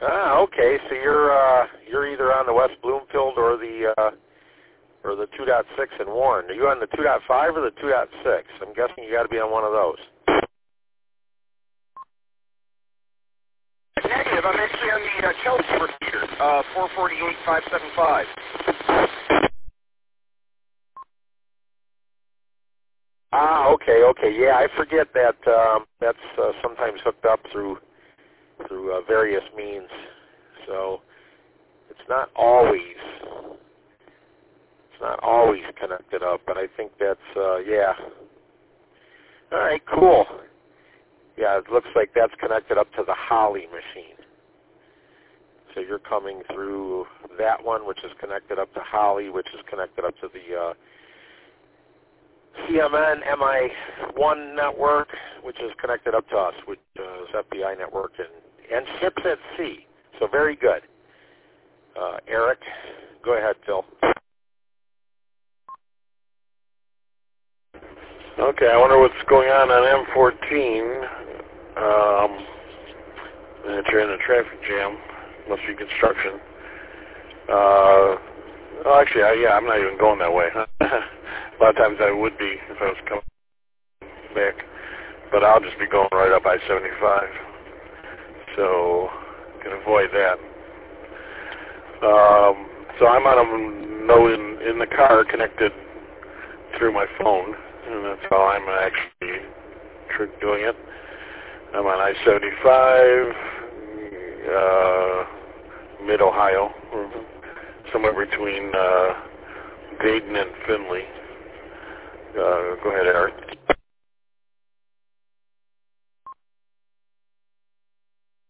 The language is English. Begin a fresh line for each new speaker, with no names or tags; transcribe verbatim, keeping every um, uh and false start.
Ah, okay. So you're uh, you're either on the West Bloomfield or the uh, or the two point six in Warren. Are you on the two point five or the two point six? I'm guessing you got to be on one of those. Negative. I'm actually on the uh, Chelsea repeater, uh, four forty-eight five seventy-five. Ah, okay, okay. Yeah, I forget that um, that's uh, sometimes hooked up through through uh, various means. So it's not always it's not always connected up, but I think that's uh, yeah. All right, cool. Yeah, it looks like that's connected up to the Holly machine. So you're coming through that one, which is connected up to Holly, which is connected up to the uh, C M N M I one network, which is connected up to us, which uh, is F B I network, and, and ships at sea. So very good. Uh, Eric, go ahead, Phil.
Okay, I wonder what's going on on M fourteen. Um, that you're in a traffic jam. Must be construction. Uh, well, actually, I, yeah, I'm not even going that way. A lot of times I would be if I was coming back, but I'll just be going right up I seventy-five, so can avoid that. Um, so I'm on a node in, in the car connected through my phone, and that's how I'm actually tr- doing it. I'm on I seventy-five, uh, mid-Ohio, or somewhere between uh, Dayton and Findlay. Uh, go ahead, Eric.